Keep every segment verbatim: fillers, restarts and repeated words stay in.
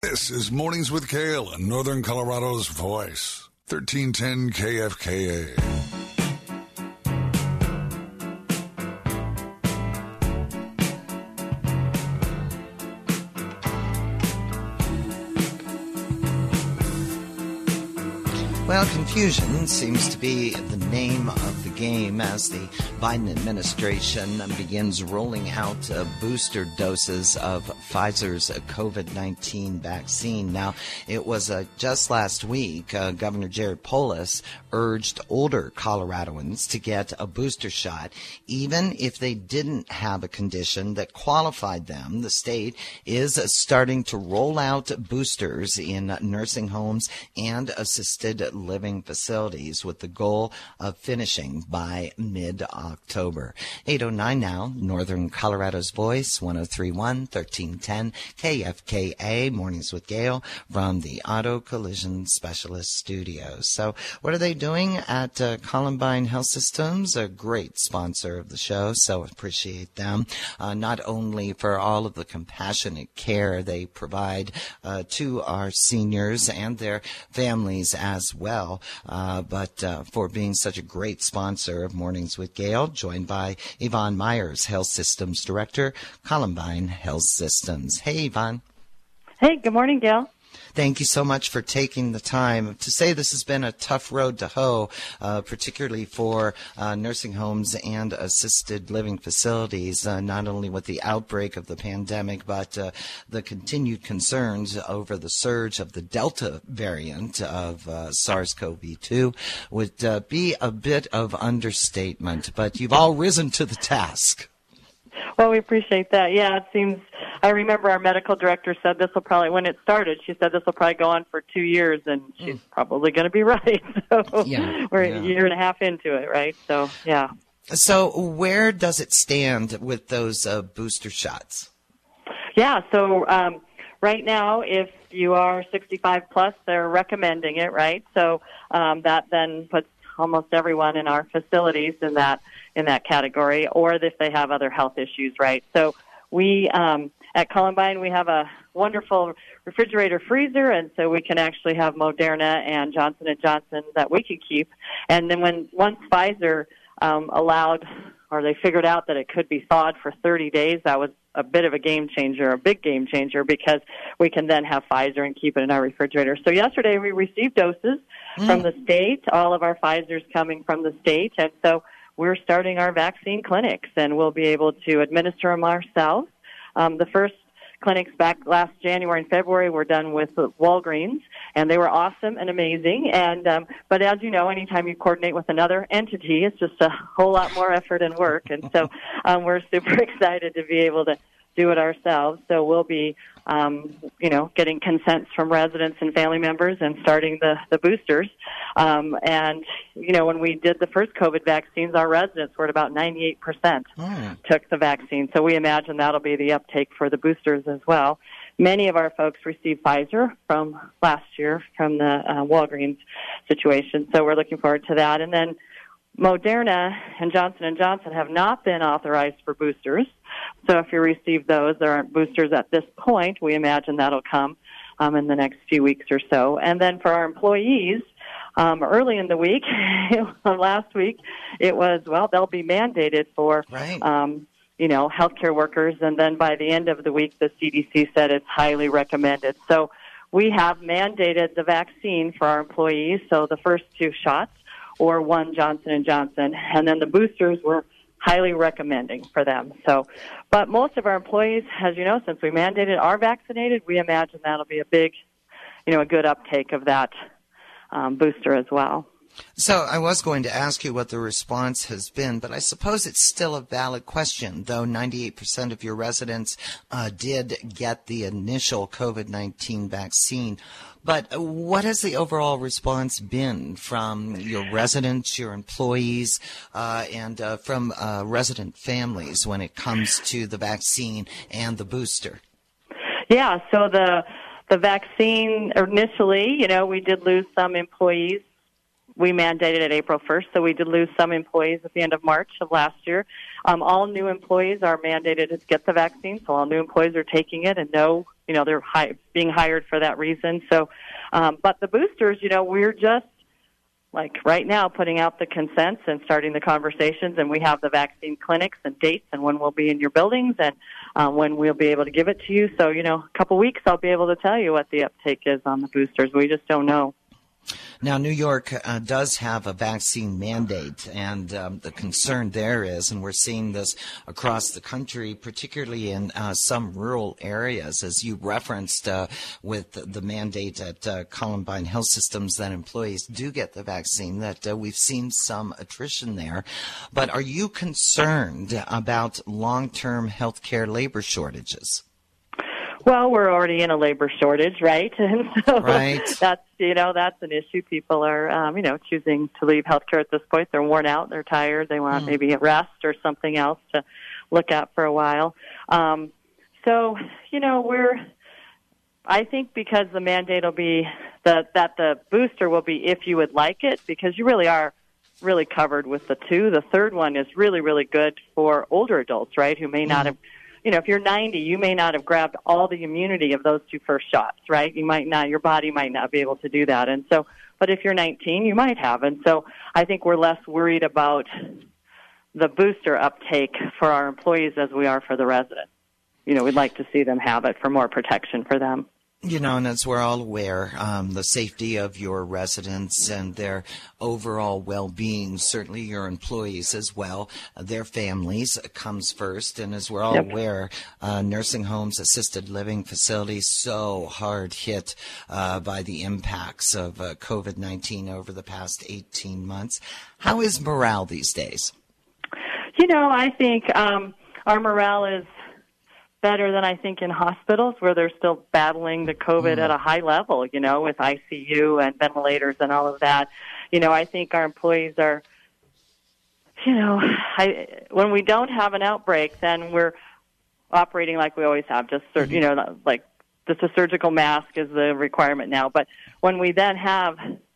This is Mornings with Kale and Northern Colorado's voice, thirteen ten K F K A. Well, confusion seems to be the name of the game as the Biden administration begins rolling out uh, booster doses of Pfizer's COVID nineteen vaccine. Now, it was uh, just last week, uh, Governor Jared Polis urged older Coloradoans to get a booster shot, even if they didn't have a condition that qualified them. The state is uh, starting to roll out boosters in nursing homes and assisted living facilities with the goal of finishing by mid-October. eight oh nine now, Northern Colorado's Voice, one oh three point one, thirteen ten K F K A, Mornings with Gail from the Auto Collision Specialist Studios. So what are they doing at uh, Columbine Health Systems? A great sponsor of the show, so appreciate them. Uh, not only for all of the compassionate care they provide uh, to our seniors and their families as well, Well, uh, but uh, for being such a great sponsor of Mornings with Gail, joined by Yvonne Myers, Health Systems Director, Columbine Health Systems. Hey, Yvonne. Hey, good morning, Gail. Thank you so much for taking the time to say this has been a tough road to hoe, uh, particularly for uh, nursing homes and assisted living facilities, uh, not only with the outbreak of the pandemic, but uh, the continued concerns over the surge of the Delta variant of uh, SARS-C o V two would uh, be a bit of understatement, but you've all risen to the task. Well, we appreciate that. Yeah, it seems, I remember our medical director said this will probably, when it started, she said this will probably go on for two years, and she's mm. probably going to be right. So yeah, we're yeah. a year and a half into it, right? So, yeah. So where does it stand with those uh, booster shots? Yeah, so um, right now, if you are sixty-five plus, they're recommending it, right? So um, that then puts almost everyone in our facilities in that in that category, or if they have other health issues, right? So we, um, at Columbine, we have a wonderful refrigerator freezer, and so we can actually have Moderna and Johnson and Johnson that we can keep. And then when once Pfizer um, allowed, or they figured out that it could be thawed for thirty days, that was a bit of a game changer, a big game changer, because we can then have Pfizer and keep it in our refrigerator. So yesterday we received doses mm. from the state, all of our Pfizer's coming from the state, and so we're starting our vaccine clinics, and we'll be able to administer them ourselves. Um, the first clinics back last January and February were done with Walgreens, and they were awesome and amazing. And um, but as you know, anytime you coordinate with another entity, it's just a whole lot more effort and work. And so um, we're super excited to be able to do it ourselves. So we'll be, um, you know, getting consents from residents and family members and starting the, the boosters. Um, and, you know, when we did the first COVID vaccines, our residents were at about ninety-eight percent mm. took the vaccine. So we imagine that'll be the uptake for the boosters as well. Many of our folks received Pfizer from last year from the uh, Walgreens situation. So we're looking forward to that. And then Moderna and Johnson and Johnson have not been authorized for boosters. So if you receive those, there aren't boosters at this point. We imagine that'll come um, in the next few weeks or so. And then for our employees, um, early in the week, last week, it was, well, they'll be mandated for, right. um, you know, healthcare workers. And then by the end of the week, the C D C said it's highly recommended. So we have mandated the vaccine for our employees, so the first two shots, or one Johnson and Johnson, and then the boosters were highly recommending for them. So, but most of our employees, as you know, since we mandated, are vaccinated. We imagine that'll be a big, you know, a good uptake of that um, booster as well. So I was going to ask you what the response has been, but I suppose it's still a valid question, though ninety-eight percent of your residents uh, did get the initial COVID nineteen vaccine. But what has the overall response been from your residents, your employees, uh, and uh, from uh, resident families when it comes to the vaccine and the booster? Yeah, so the the vaccine initially, you know, we did lose some employees. We mandated it April first, so we did lose some employees at the end of March of last year. Um, all new employees are mandated to get the vaccine, so all new employees are taking it, and no you know, they're hi- being hired for that reason. So, um, but the boosters, you know, we're just, like right now, putting out the consents and starting the conversations, and we have the vaccine clinics and dates and when we'll be in your buildings and uh, when we'll be able to give it to you. So, you know, a couple weeks I'll be able to tell you what the uptake is on the boosters. We just don't know. Now, New York uh, does have a vaccine mandate, and um, the concern there is, and we're seeing this across the country, particularly in uh, some rural areas, as you referenced uh, with the mandate at uh, Columbine Health Systems that employees do get the vaccine, that uh, we've seen some attrition there. But are you concerned about long-term health care labor shortages? Well, we're already in a labor shortage, right? And so right. that's, you know, that's an issue. People are, um, you know, choosing to leave healthcare at this point. They're worn out. They're tired. They want mm. maybe a rest or something else to look at for a while. Um, so, you know, we're, I think because the mandate will be the, that the booster will be if you would like it, because you really are really covered with the two. The third one is really, really good for older adults, right, who may mm. not have, you know, if you're ninety, you may not have grabbed all the immunity of those two first shots, right? You might not, your body might not be able to do that. And so, but if you're nineteen, you might have. And so I think we're less worried about the booster uptake for our employees as we are for the residents. You know, we'd like to see them have it for more protection for them. You know, and as we're all aware, um, the safety of your residents and their overall well-being, certainly your employees as well, uh, their families uh, comes first. And as we're all yep. aware, uh, nursing homes, assisted living facilities, so hard hit uh, by the impacts of uh, COVID nineteen over the past eighteen months. How is morale these days? You know, I think um, our morale is better than I think in hospitals where they're still battling the COVID mm. at a high level, you know, with I C U and ventilators and all of that. You know, I think our employees are, you know, I, when we don't have an outbreak, then we're operating like we always have, just, mm-hmm. you know, like just a surgical mask is the requirement now. But when we then have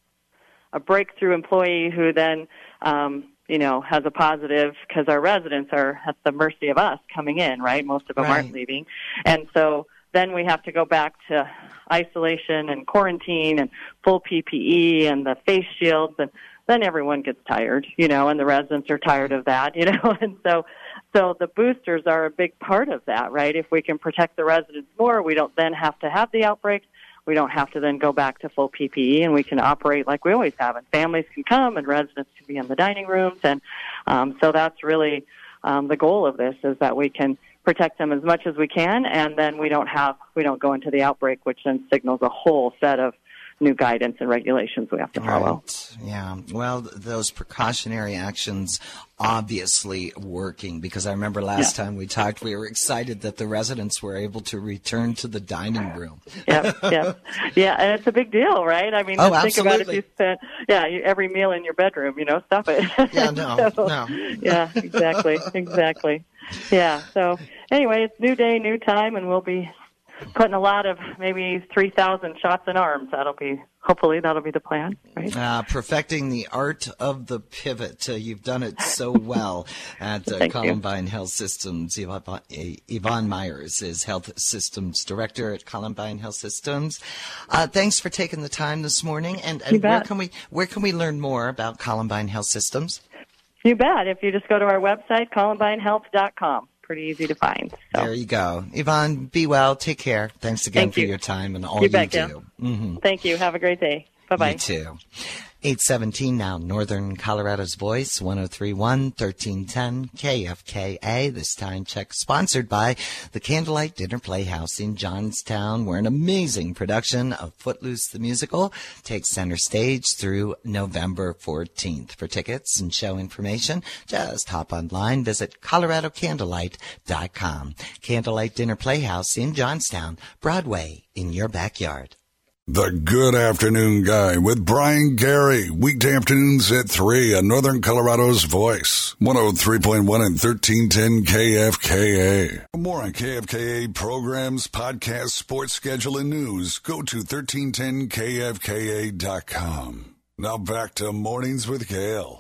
a breakthrough employee who then, um, you know, has a positive, because our residents are at the mercy of us coming in, right? Most of them right. aren't leaving. And so then we have to go back to isolation and quarantine and full P P E and the face shields, and then everyone gets tired, you know, and the residents are tired of that, you know. And so so the boosters are a big part of that, right? If we can protect the residents more, we don't then have to have the outbreaks. We don't have to then go back to full P P E, and we can operate like we always have. And families can come, and residents can be in the dining rooms. And um, so that's really um, the goal of this, is that we can protect them as much as we can, and then we don't have we don't go into the outbreak, which then signals a whole set of new guidance and regulations we have to follow. Right. Yeah. Well, those precautionary actions obviously working, because I remember last yeah. time we talked, we were excited that the residents were able to return to the dining room. yeah, yeah, yeah, and it's a big deal, right? I mean, oh, think absolutely. about if you spent, yeah, every meal in your bedroom, you know, stop it. Yeah, no, so, no. yeah, exactly, exactly. Yeah, so anyway, it's new day, new time, and we'll be putting a lot of maybe three thousand shots in arms. That'll be, hopefully, that'll be the plan, right? Uh, perfecting the art of the pivot. Uh, you've done it so well at uh, Columbine you. Health Systems. Yvonne, Yvonne Myers is Health Systems Director at Columbine Health Systems. Uh, thanks for taking the time this morning. And, and where can we where can we learn more about Columbine Health Systems? You bet. If you just go to our website, columbine health dot com. Pretty easy to find. So. There you go. Yvonne, be well. Take care. Thanks again Thank for you. your time and all you, you bet, do. Yeah. Mm-hmm. Thank you. Have a great day. Bye-bye. You too. eight seventeen now, Northern Colorado's Voice, one oh three point one, thirteen ten K F K A. This time check sponsored by the Candlelight Dinner Playhouse in Johnstown, where an amazing production of Footloose the Musical takes center stage through November fourteenth. For tickets and show information, just hop online, visit colorado candlelight dot com. Candlelight Dinner Playhouse in Johnstown, Broadway in your backyard. The Good Afternoon Guy with Brian Gary. Weekday afternoons at three on Northern Colorado's Voice. one oh three point one and thirteen ten K F K A. For more on K F K A programs, podcasts, sports schedule, and news, go to thirteen ten K F K A dot com. Now back to Mornings with Gail.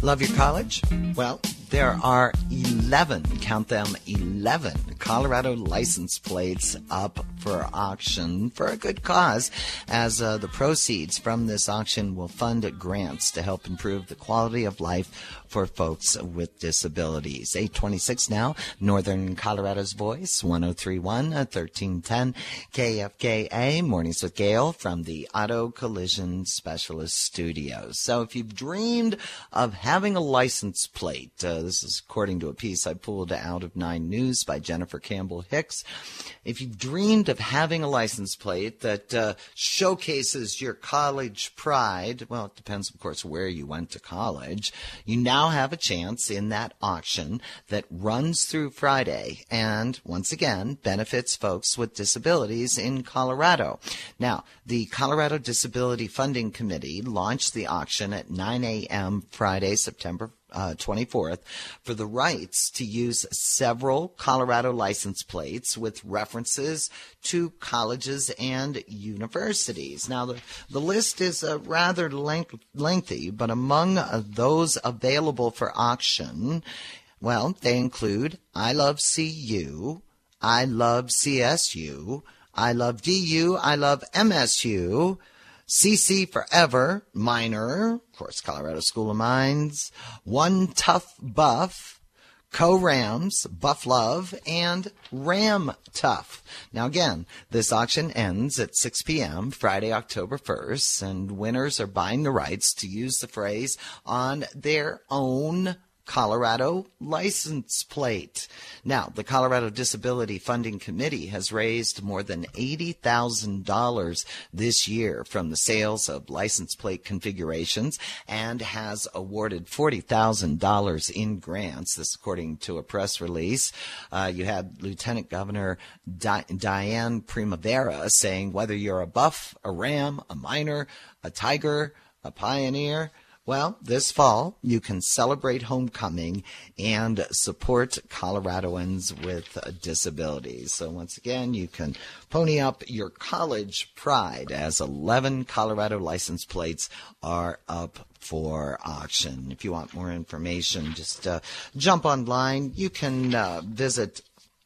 Love your college? Well, there are eleven, count them, eleven Colorado license plates up for auction for a good cause, as uh, the proceeds from this auction will fund grants to help improve the quality of life for folks with disabilities. eight twenty-six now, Northern Colorado's Voice, one oh three point one, thirteen ten K F K A, Mornings with Gail from the Auto Collision Specialist Studios. So if you've dreamed of having a license plate, uh, this is according to a piece I pulled out of Nine News by Jennifer Campbell Hicks. If you've dreamed of having a license plate that uh, showcases your college pride, well, it depends, of course, where you went to college, you now have a chance in that auction that runs through Friday and, once again, benefits folks with disabilities in Colorado. Now, the Colorado Disability Funding Committee launched the auction at nine a.m. Friday, September Uh, twenty-fourth, for the rights to use several Colorado license plates with references to colleges and universities. Now, the, the list is uh, rather length, lengthy, but among uh, those available for auction, well, they include I Love C U, I Love C S U, I Love D U, I Love M S U, C C Forever, Minor, of course, Colorado School of Mines, One Tough Buff, Co-Rams, Buff Love, and Ram Tough. Now, again, this auction ends at six p.m. Friday, October first, and winners are buying the rights to use the phrase on their own Colorado license plate. Now, the Colorado Disability Funding Committee has raised more than eighty thousand dollars this year from the sales of license plate configurations and has awarded forty thousand dollars in grants. This, according to a press release. Uh, you had Lieutenant Governor Di- Diane Primavera saying whether you're a buff, a ram, a minor, a tiger, a pioneer, well, this fall, you can celebrate homecoming and support Coloradoans with disabilities. So once again, you can pony up your college pride as eleven Colorado license plates are up for auction. If you want more information, just uh, jump online. You can uh, visit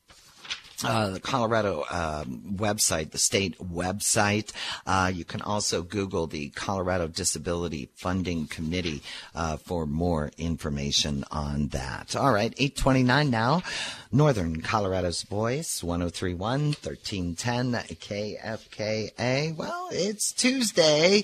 Uh, the Colorado uh, website, the state website. Uh, you can also Google the Colorado Disability Funding Committee uh, for more information on that. All right, eight twenty-nine now. Northern Colorado's Voice, one oh three point one, thirteen ten K F K A. Well, it's Tuesday.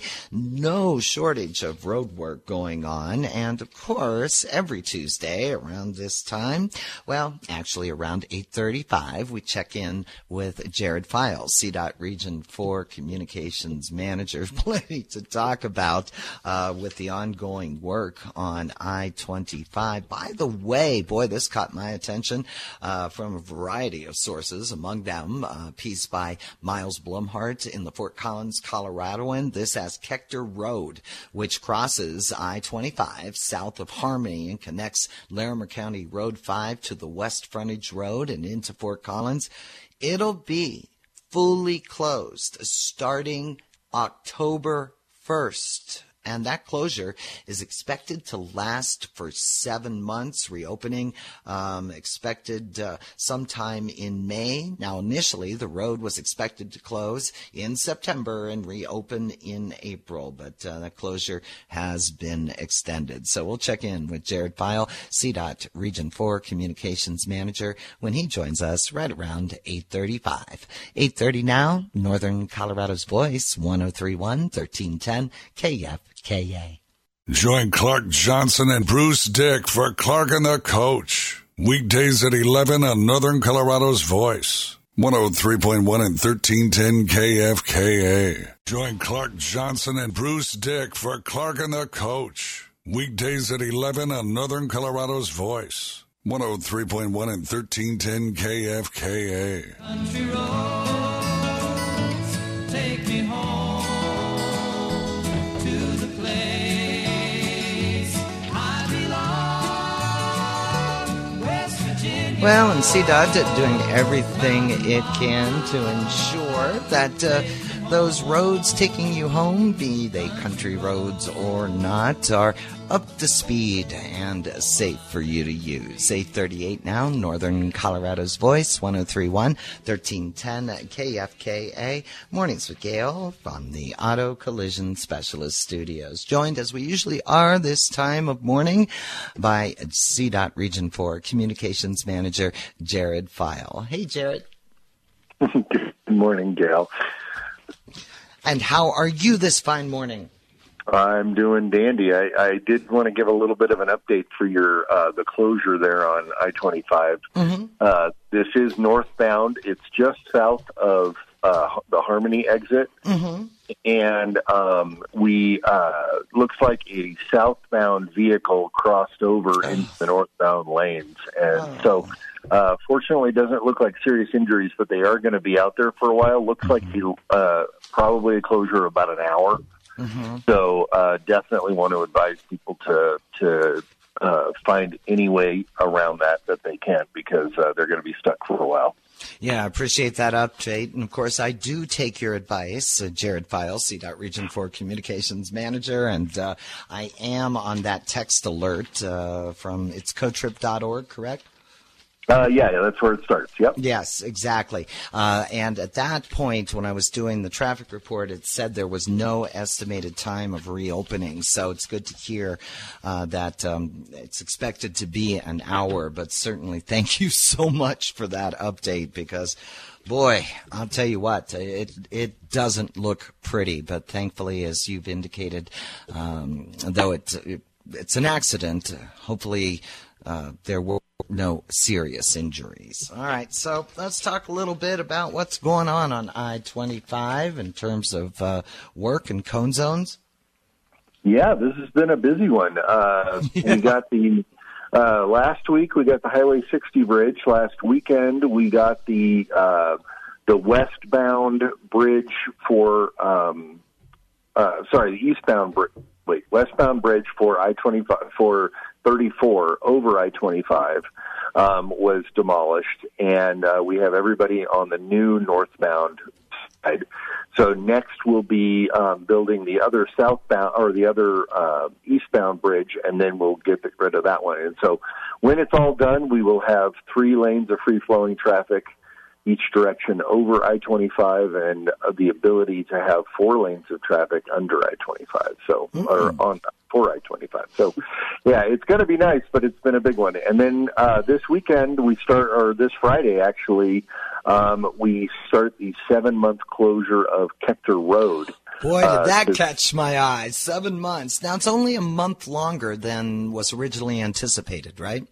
No shortage of road work going on. And, of course, every Tuesday around this time, well, actually around eight thirty-five, we check in with Jared Files, C DOT Region four Communications Manager. Plenty to talk about uh, with the ongoing work on I twenty-five. By the way, boy, this caught my attention uh, from a variety of sources, among them a piece by Miles Blumhart in the Fort Collins Coloradoan. This as Kechter Road, which crosses I twenty-five south of Harmony and connects Larimer County Road five to the West Frontage Road and into Fort Collins. It'll be fully closed starting October first. And that closure is expected to last for seven months. Reopening um, expected uh, sometime in May. Now, initially, the road was expected to close in September and reopen in April, but uh, that closure has been extended. So we'll check in with Jared File, C DOT Region four Communications Manager, when he joins us right around eight thirty-five. eight thirty now, Northern Colorado's Voice, one oh three point one, thirteen ten K F K A. Join Clark Johnson and Bruce Dick for Clark and the Coach. Weekdays at eleven on Northern Colorado's Voice. one oh three point one and thirteen ten K F K A. Join Clark Johnson and Bruce Dick for Clark and the Coach. Weekdays at eleven on Northern Colorado's Voice. one oh three point one and thirteen ten K F K A. Country roads, take me home. Well, and C DOT doing everything it can to ensure that uh, those roads taking you home, be they country roads or not, are up to speed and safe for you to use. eight thirty-eight now, Northern Colorado's Voice, one oh three point one, thirteen ten K F K A. Mornings with Gail from the Auto Collision Specialist Studios. Joined, as we usually are this time of morning, by C DOT Region four Communications Manager Jared File. Hey, Jared. Good morning, Gail. And how are you this fine morning? I'm doing dandy. I, I did want to give a little bit of an update for your uh, the closure there on I twenty-five. Mm-hmm. Uh, this is northbound. It's just south of uh, the Harmony exit, mm-hmm. and um, we uh, looks like a southbound vehicle crossed over into the northbound lanes, and oh. so. Uh, fortunately, it doesn't look like serious injuries, but they are going to be out there for a while. Looks mm-hmm. like the, uh, probably a closure of about an hour. Mm-hmm. So uh, definitely want to advise people to to uh, find any way around that that they can, because uh, they're going to be stuck for a while. Yeah, I appreciate that update. And, of course, I do take your advice. Uh, Jared File, C DOT Region four Communications Manager, and uh, I am on that text alert uh, from it's cotrip dot org, correct? Uh, yeah, yeah, that's where it starts. Yep. Yes, exactly. Uh, and at that point, when I was doing the traffic report, it said there was no estimated time of reopening. So it's good to hear uh, that um, it's expected to be an hour. But certainly, thank you so much for that update, because, boy, I'll tell you what, it it doesn't look pretty. But thankfully, as you've indicated, um, though it, it it's an accident, hopefully uh, there will no serious injuries. All right, so let's talk a little bit about what's going on on I twenty-five in terms of uh, work and cone zones. Yeah, this has been a busy one. Uh, yeah. We got the uh, last week we got the Highway sixty bridge. Last weekend we got the uh, the westbound bridge for um, uh, sorry the eastbound bridge. Wait, westbound bridge for I twenty-five for thirty-four over I twenty-five um, was demolished, and uh, we have everybody on the new northbound side. So next we'll be um, building the other southbound or the other uh, eastbound bridge, and then we'll get rid of that one. And so when it's all done, we will have three lanes of free-flowing traffic each direction over I twenty-five, and uh, the ability to have four lanes of traffic under I twenty-five, so mm-hmm. or on for I twenty-five. So, yeah, it's going to be nice, but it's been a big one. And then uh, this weekend we start, or this Friday actually, um, we start the seven-month closure of Kechter Road. Boy, did uh, that catch my eye! Seven months. Now it's only a month longer than was originally anticipated, right?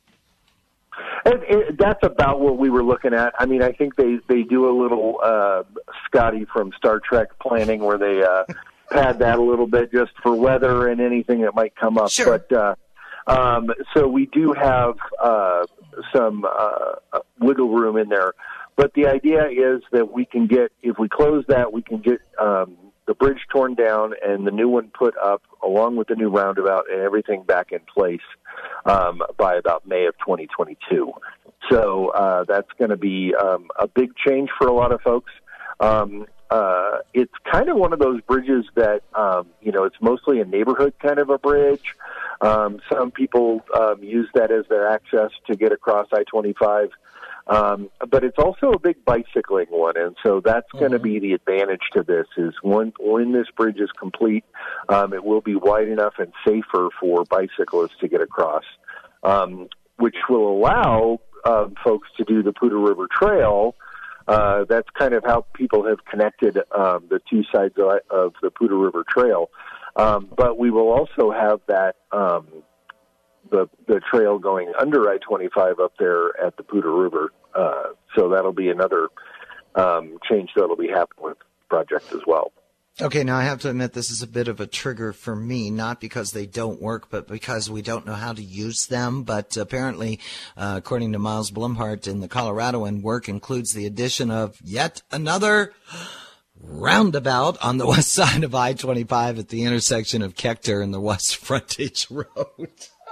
It, it, that's about what we were looking at. I mean, I think they, they do a little uh, Scotty from Star Trek planning where they uh, pad that a little bit just for weather and anything that might come up. Sure. But uh, um, so we do have uh, some uh, wiggle room in there. But the idea is that we can get, if we close that, we can get um, the bridge torn down and the new one put up along with the new roundabout and everything back in place um, by about May of twenty twenty-two. So uh, that's going to be um, a big change for a lot of folks. Um, uh, it's kind of one of those bridges that, um, you know, it's mostly a neighborhood kind of a bridge. Um, some people um, use that as their access to get across I twenty-five. Um, but it's also a big bicycling one, and so that's mm-hmm. going to be the advantage to this, is when, when this bridge is complete, um, it will be wide enough and safer for bicyclists to get across, um, which will allow uh, folks to do the Poudre River Trail. Uh, that's kind of how people have connected um, the two sides of, of the Poudre River Trail. Um, but we will also have that um, the the trail going under I twenty-five up there at the Poudre River. Uh, so that'll be another um, change that'll be happening with the project as well. Okay, now I have to admit this is a bit of a trigger for me, not because they don't work, but because we don't know how to use them. But apparently, uh, according to Miles Blumhart in the Coloradoan, work includes the addition of yet another roundabout on the west side of I twenty-five at the intersection of Kechter and the West Frontage Road.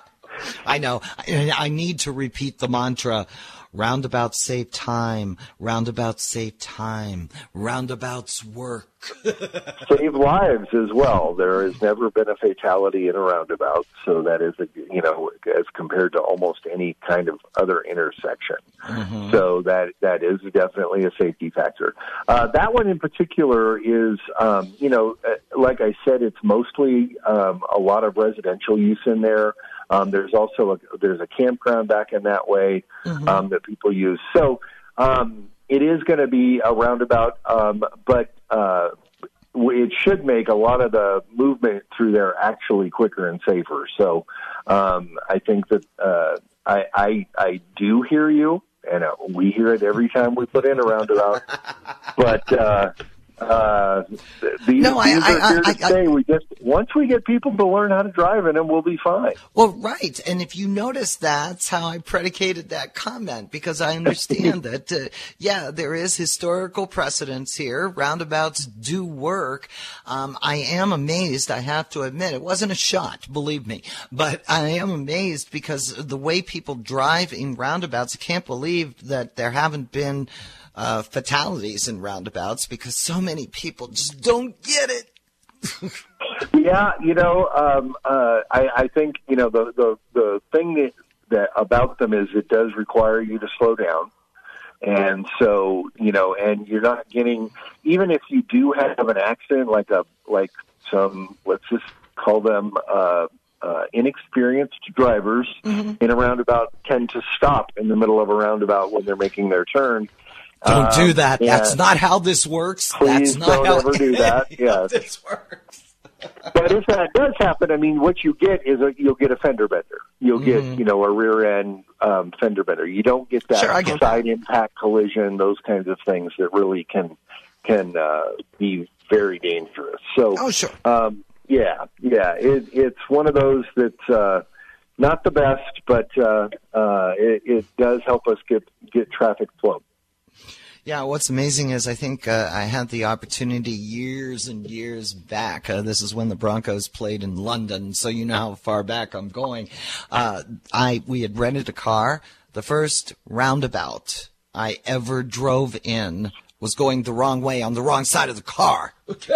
I know. I, I need to repeat the mantra. Roundabouts save time. Roundabouts save time. Roundabouts work. Save lives as well. There has never been a fatality in a roundabout, so that is, a, you know, as compared to almost any kind of other intersection. Mm-hmm. So that that is definitely a safety factor. Uh, that one in particular is, um, you know, like I said, it's mostly um, a lot of residential use in there. Um, there's also a, there's a campground back in that way mm-hmm. um, that people use. So um, it is going to be a roundabout, um, but uh, it should make a lot of the movement through there actually quicker and safer. So um, I think that uh, I, I I do hear you, and uh, we hear it every time we put in a roundabout. But uh, uh, these, no, I, these I, are here I, to I, stay. I, we just once we get people to learn how to drive in them, we'll be fine. Well, right. And if you notice, that's how I predicated that comment, because I understand that, uh, yeah, there is historical precedence here. Roundabouts do work. Um, I am amazed, I have to admit. It wasn't a shot, believe me. But I am amazed because the way people drive in roundabouts, I can't believe that there haven't been uh, fatalities in roundabouts because so many people just don't get it. Yeah, you know, um, uh, I, I think, you know, the, the, the thing that, that about them is it does require you to slow down. And so, you know, and you're not getting, even if you do have an accident, like a, like some, let's just call them, uh, uh, inexperienced drivers mm-hmm. in a roundabout tend to stop in the middle of a roundabout when they're making their turn. Don't um, do that. That's not how this works. Please That's not don't how ever do that. Yes. this works. But if that does happen, I mean, what you get is a, you'll get a fender bender. You'll get, mm-hmm. you know, a rear end um, fender bender. You don't get that sure, get side that. impact collision, those kinds of things that really can can uh, be very dangerous. So, oh, sure. um, yeah, yeah, it, it's one of those that's uh, not the best, but uh, uh, it, it does help us get get traffic flow. Yeah, what's amazing is I think uh, I had the opportunity years and years back. Uh, this is when the Broncos played in London, so you know how far back I'm going. Uh, I we had rented a car. The first roundabout I ever drove in was going the wrong way on the wrong side of the car.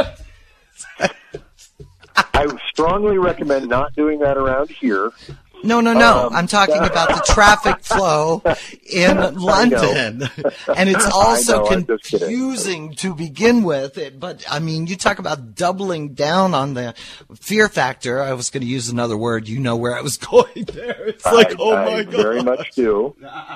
I strongly recommend not doing that around here. No, no, no. Um, I'm talking about the traffic flow in London. And it's also know, confusing to begin with. It, but, I mean, you talk about doubling down on the fear factor. I was going to use another word. You know where I was going there. It's like, I, oh, I my God. very much do.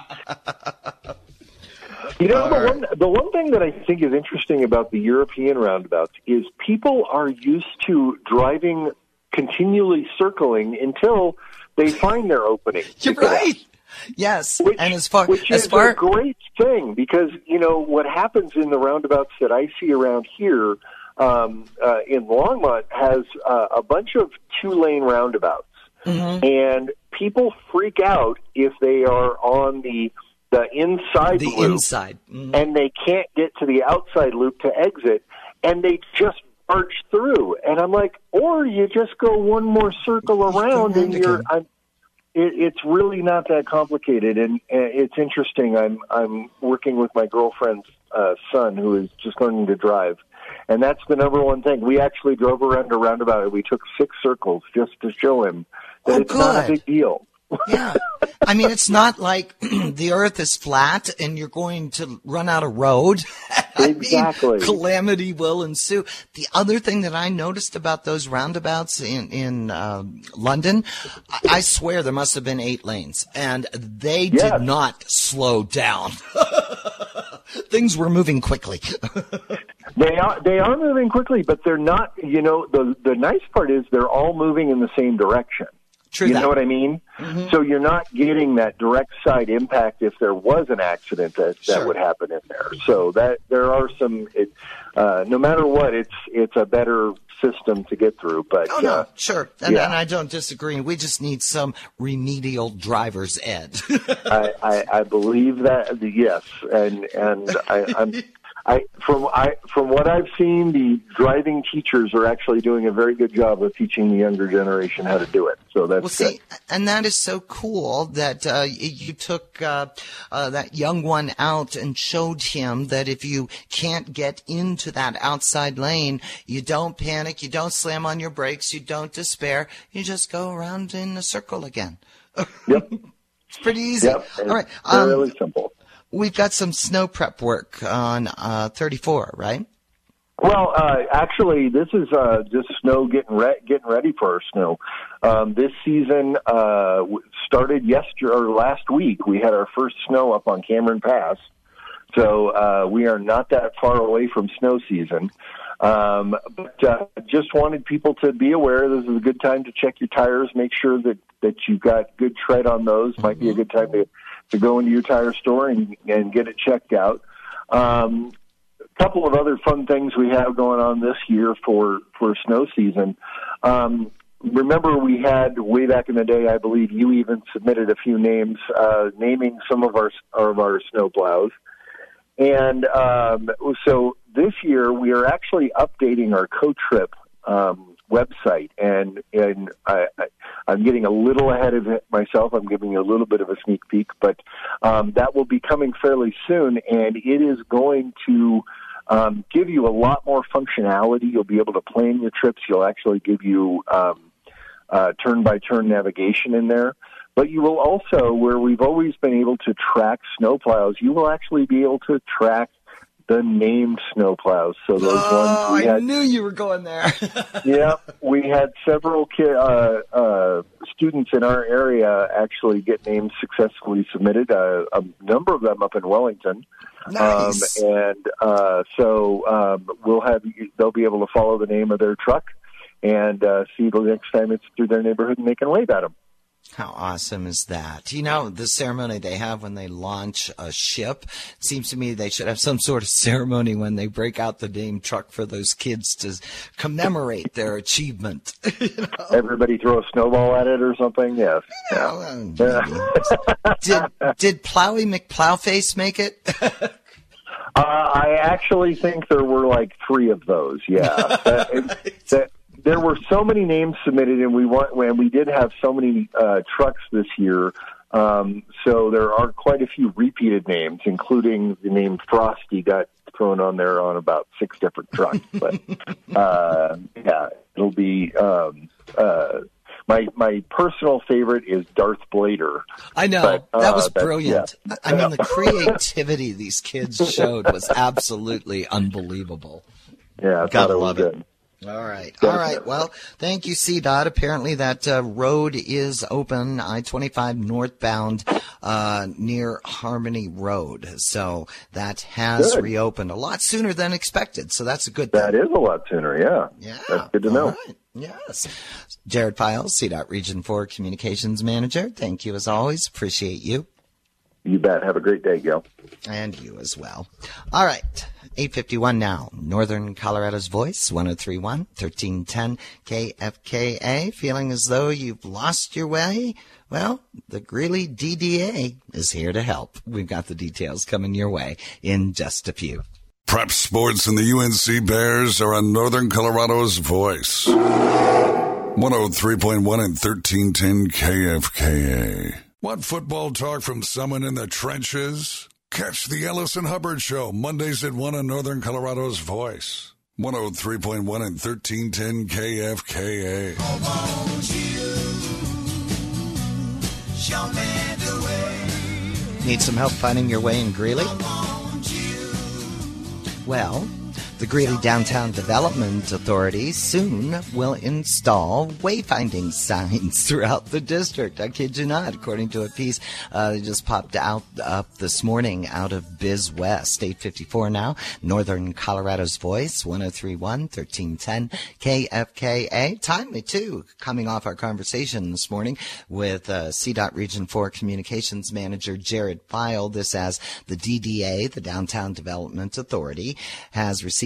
You know, the one, the one thing that I think is interesting about the European roundabouts is people are used to driving continually circling until they find their opening. You're right. Yes. Which, and as far which as is far a great thing because, you know, what happens in the roundabouts that I see around here um, uh, in Longmont has uh, a bunch of two-lane roundabouts. Mm-hmm. And people freak out if they are on the the inside the loop inside. Mm-hmm. and they can't get to the outside loop to exit, and they just march through. And I'm like, or you just go one more circle around, and you're. I'm, it, it's really not that complicated, and uh, it's interesting. I'm I'm working with my girlfriend's uh, son, who is just learning to drive, and that's the number one thing. We actually drove around a roundabout, and we took six circles just to show him that oh, it's good. not a big deal. Yeah. I mean, it's not like the earth is flat and you're going to run out of road. I Exactly. mean, calamity will ensue. The other thing that I noticed about those roundabouts in, in uh, London, I, I swear there must have been eight lanes, and they Yes. did not slow down. Things were moving quickly. They are they are moving quickly, but they're not. You know, the the nice part is they're all moving in the same direction. True you that. know what I mean? Mm-hmm. So you're not getting that direct side impact if there was an accident that, that Sure. would happen in there. So that there are some. It, uh, no matter what, it's it's a better system to get through. But Oh, no, uh, sure. And, yeah. and I don't disagree. We just need some remedial driver's ed. I, I, I believe that yes, and and I, I'm I from I from what I've seen, the driving teachers are actually doing a very good job of teaching the younger generation how to do it. So that's well, see, good. And that is so cool that uh, you took uh, uh, that young one out and showed him that if you can't get into that outside lane, you don't panic, you don't slam on your brakes, you don't despair, you just go around in a circle again. Yep. It's pretty easy. Yep. All right. Um, really um, simple. We've got some snow prep work on uh, thirty-four, right? Well, uh, actually, this is uh, just snow getting re- getting ready for our snow. Um, this season uh, started yesterday or last week. We had our first snow up on Cameron Pass, so uh, we are not that far away from snow season. Um, but uh, just wanted people to be aware this is a good time to check your tires, make sure that, that you've got good tread on those. Might be a good time to, to go into your tire store and, and get it checked out. Um, a couple of other fun things we have going on this year for, for snow season. Um, remember we had way back in the day, I believe you even submitted a few names, uh, naming some of our, of our snow plows. And um, so this year we are actually updating our Co-Trip um, website, and and I, I, I'm getting a little ahead of it myself. I'm giving you a little bit of a sneak peek, but um, that will be coming fairly soon, and it is going to um, give you a lot more functionality. You'll be able to plan your trips. You'll actually give you um, uh, turn-by-turn navigation in there. But you will also, where we've always been able to track snowplows, you will actually be able to track the named snowplows. So those oh, ones we had, I knew you were going there. yeah, we had several ki- uh, uh, students in our area actually get names successfully submitted. Uh, a number of them up in Wellington. Nice. Um, and uh, so um, we'll have they'll be able to follow the name of their truck and uh, see the next time it's through their neighborhood and they can wave at them. How awesome is that? You know, the ceremony they have when they launch a ship, it seems to me they should have some sort of ceremony when they break out the name truck for those kids to commemorate their achievement. You know? Everybody throw a snowball at it or something? Yes. Yeah, well, did, did Plowy McPlowface make it? uh, I actually think there were like three of those, yeah. that, it, that, There were so many names submitted, and we want, and we did have so many uh, trucks this year. Um, so there are quite a few repeated names, including the name Frosty got thrown on there on about six different trucks. But uh, yeah, it'll be um, uh, my my personal favorite is Darth Blader. I know but, uh, that was brilliant. Yeah. I mean, the creativity these kids showed was absolutely unbelievable. Yeah, I gotta thought it was love good. it. All right. All right. Well, thank you, C DOT. Apparently that uh, road is open, I twenty-five northbound uh, near Harmony Road. So that has good. reopened a lot sooner than expected. So that's a good thing. That is a lot sooner, yeah. Yeah. That's good to know. All right. Yes. Jared Piles, C DOT Region four Communications Manager. Thank you as always. Appreciate you. You bet. Have a great day, Gil. And you as well. All right. eight fifty-one now. Northern Colorado's Voice, one oh three point one, thirteen ten K F K A. Feeling as though you've lost your way? Well, the Greeley D D A is here to help. We've got the details coming your way in just a few. Prep sports and the U N C Bears are on Northern Colorado's Voice. one oh three point one and thirteen ten K F K A. Want football talk from someone in the trenches? Catch the Ellison Hubbard Show Mondays at one on Northern Colorado's Voice. one oh three point one and thirteen ten K F K A. Need some help finding your way in Greeley? Well, the Greeley Downtown Development Authority soon will install wayfinding signs throughout the district. I kid you not, according to a piece uh, that just popped out up this morning out of Biz West. eight fifty-four now, Northern Colorado's Voice, one oh three point one, thirteen ten K F K A. Timely, too, coming off our conversation this morning with uh, C DOT Region four Communications Manager Jared File. This as the D D A, the Downtown Development Authority, has received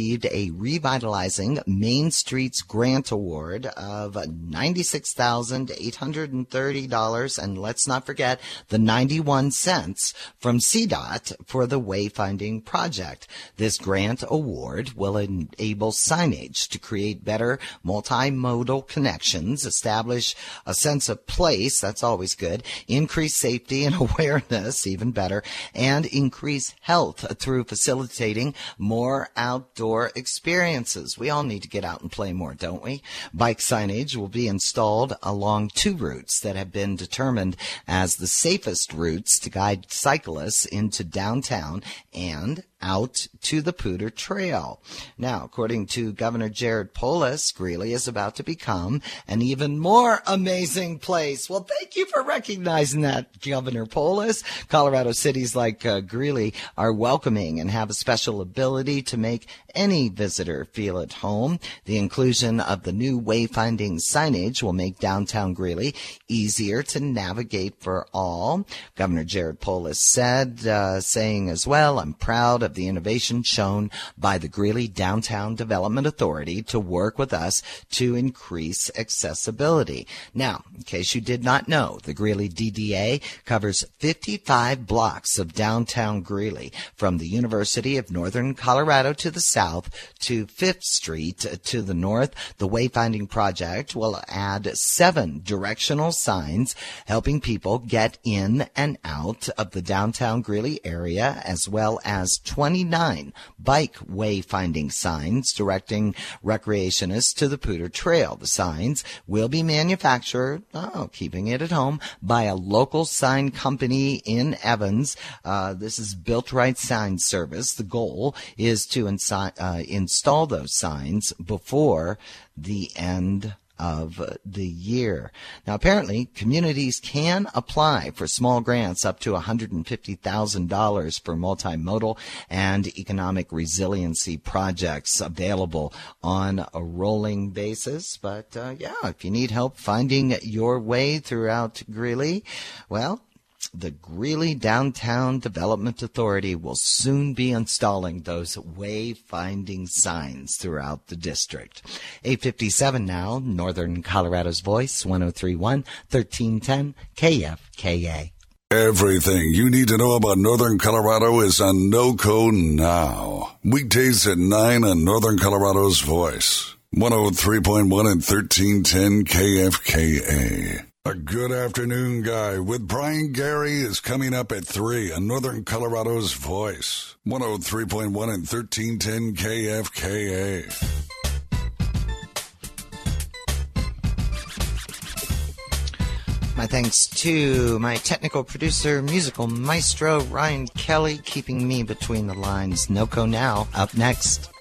received a Revitalizing Main Streets Grant Award of ninety-six thousand eight hundred thirty dollars, and let's not forget the ninety-one cents from C DOT for the wayfinding project. This grant award will enable signage to create better multimodal connections, establish a sense of place, that's always good, increase safety and awareness, even better, and increase health through facilitating more outdoor experiences. We all need to get out and play more, don't we? Bike signage will be installed along two routes that have been determined as the safest routes to guide cyclists into downtown and out to the Poudre Trail. Now, according to Governor Jared Polis, Greeley is about to become an even more amazing place. Well, thank you for recognizing that, Governor Polis. Colorado cities like uh, Greeley are welcoming and have a special ability to make any visitor feel at home. The inclusion of the new wayfinding signage will make downtown Greeley easier to navigate for all. Governor Jared Polis said, uh, saying as well, I'm proud of the innovation shown by the Greeley Downtown Development Authority to work with us to increase accessibility. Now, in case you did not know, the Greeley D D A covers fifty-five blocks of downtown Greeley, from the University of Northern Colorado to the south to Fifth Street to the north. The wayfinding project will add seven directional signs helping people get in and out of the downtown Greeley area, as well as twenty-nine bike wayfinding signs directing recreationists to the Poudre Trail. The signs will be manufactured, oh, keeping it at home, by a local sign company in Evans. Uh, this is Built Right Sign Service. The goal is to insi- uh, install those signs before the end of the year. Now, apparently, communities can apply for small grants up to one hundred fifty thousand dollars for multimodal and economic resiliency projects, available on a rolling basis. But, uh, yeah, if you need help finding your way throughout Greeley, well, the Greeley Downtown Development Authority will soon be installing those wayfinding signs throughout the district. eight fifty-seven now, Northern Colorado's Voice, one oh three point one, thirteen ten K F K A. Everything you need to know about Northern Colorado is on NoCo now. Weekdays at nine on Northern Colorado's Voice, one oh three point one and thirteen ten K F K A. A Good Afternoon Guy with Brian Gary is coming up at three on Northern Colorado's Voice, one oh three point one and thirteen ten K F K A. My thanks to my technical producer, musical maestro, Ryan Kelly, keeping me between the lines. NoCo now, up next.